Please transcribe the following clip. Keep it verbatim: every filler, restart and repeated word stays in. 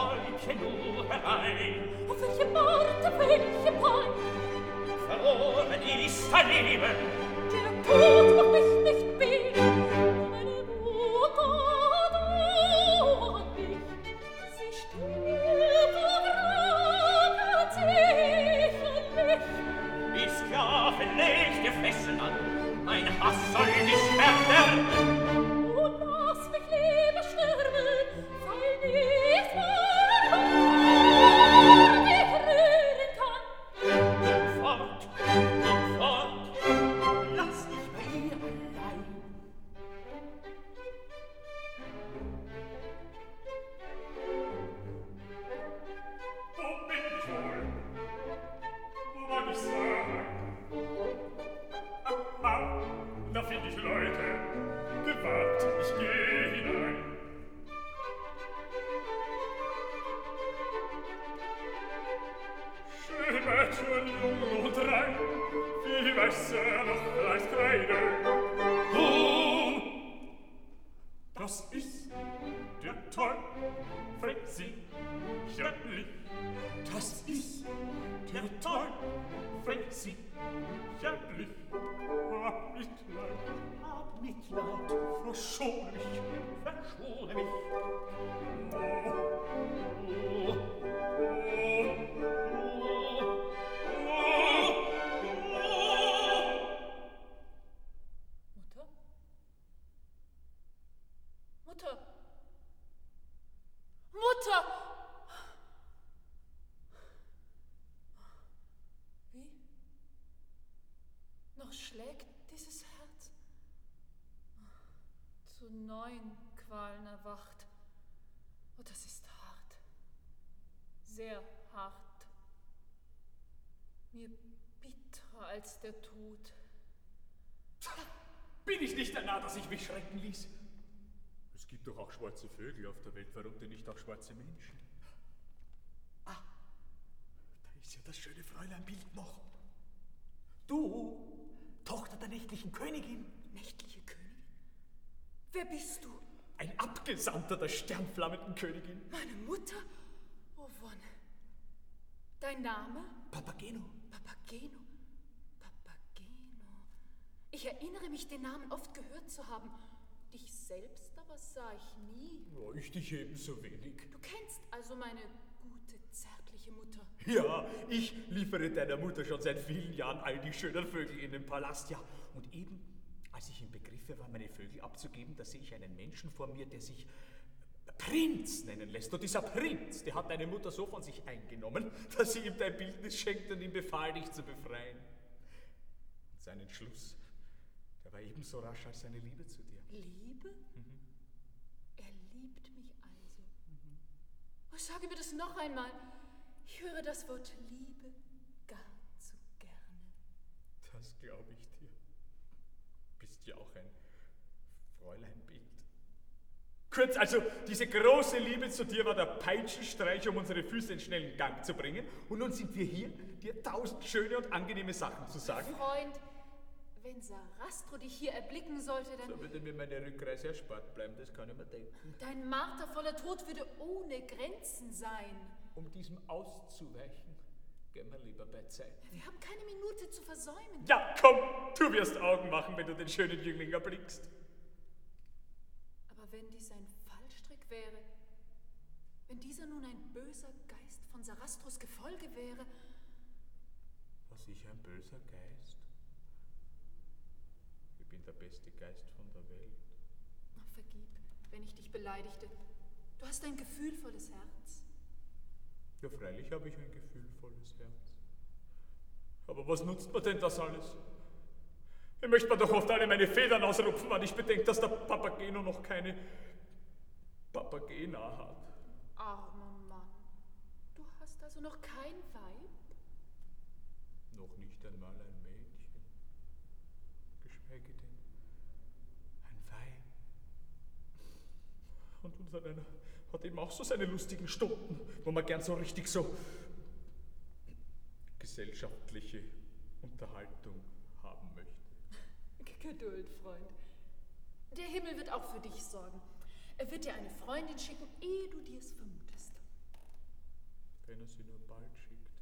Wolke nur herein. Auf welche Worte, welche Pein? Verloren ist dein Leben. Der Tod macht mich nicht beten. Meine Mutter dauert mich. Sie stirbt und ratet sicherlich. Die Sklaven legt ihr Fesseln an. Mein Hass soll dich verderben. Und lass mich lieber sterben, weil nicht mein Hort dich rühren kann. Fort, fort, lass dich bei ihr allein. Wo bin ich wohl? Wo mag ich sein? Aha, da find ich Leute. Gewahrt, ich geh hinein. Schöne Mädchen, jung und rein, wie weißer noch als Kreide. Oh, das ist der Teufel sicherlich. Das ist der Teufel sicherlich. Hab Mitleid, hab Mitleid, verschone mich, verschone mich. Oh, oh, oh, Mutter? Mutter? Mutter! Wie? Noch schlägt dieses Herz? Zu neuen Qualen erwacht. Oh, das ist hart. Sehr hart. Mir bitterer als der Tod. Bin ich nicht der Narr, dass ich mich schrecken ließ? Es gibt doch auch schwarze Vögel auf der Welt, warum denn nicht auch schwarze Menschen? Ah, da ist ja das schöne Fräulein Bild noch. Du, Tochter der nächtlichen Königin. Nächtliche Königin? Wer bist du? Ein Abgesandter der sternflammenden Königin. Meine Mutter? Oh, Wonne. Dein Name? Papageno. Papageno. Papageno. Ich erinnere mich, den Namen oft gehört zu haben. Dich selbst aber sah ich nie. Oh, ich dich ebenso wenig. Du kennst also meine gute, zärtliche Mutter. Ja, ich liefere deiner Mutter schon seit vielen Jahren all die schönen Vögel in den Palast. Ja, und eben, als ich im Begriffe war, meine Vögel abzugeben, da sehe ich einen Menschen vor mir, der sich Prinz nennen lässt. Und dieser Prinz, der hat deine Mutter so von sich eingenommen, dass sie ihm dein Bildnis schenkt und ihm befahl, dich zu befreien. Und sein Entschluss, der war ebenso rasch als seine Liebe zu dir. Liebe? Mhm. Er liebt mich also. Mhm. Oh, sage mir das noch einmal. Ich höre das Wort Liebe gar zu gerne. Das glaube ich dir. Bist ja auch ein Fräuleinbild. Kurz, also diese große Liebe zu dir war der Peitschenstreich, um unsere Füße in schnellen Gang zu bringen. Und nun sind wir hier, dir tausend schöne und angenehme Sachen zu sagen. Freund, wenn Sarastro dich hier erblicken sollte, dann... So würde mir meine Rückreise erspart bleiben, das kann ich mir denken. Dein martervoller Tod würde ohne Grenzen sein. Um diesem auszuweichen, gehen wir lieber bei Zeit. Wir haben keine Minute zu versäumen. Ja, komm, du wirst Augen machen, wenn du den schönen Jüngling erblickst. Aber wenn dies ein Fallstrick wäre, wenn dieser nun ein böser Geist von Sarastros Gefolge wäre... Was, ich ein böser Geist? Ich bin der beste Geist von der Welt. Ach, vergib, wenn ich dich beleidigte. Du hast ein gefühlvolles Herz. Ja, freilich habe ich ein gefühlvolles Herz. Aber was nutzt mir denn das alles? Ich möchte mir doch oft alle meine Federn ausrupfen, weil ich bedenke, dass der Papageno noch keine Papagena hat. Armer Mann, du hast also noch kein Weib? Noch nicht einmal ein Mädchen. Geschweige denn ein Weib. Und unser einer hat eben auch so seine lustigen Stunden, wo man gern so richtig so gesellschaftliche Unterhaltung haben möchte. Geduld, Freund. Der Himmel wird auch für dich sorgen. Er wird dir eine Freundin schicken, ehe du dir es vermutest. sie nur bald schickt.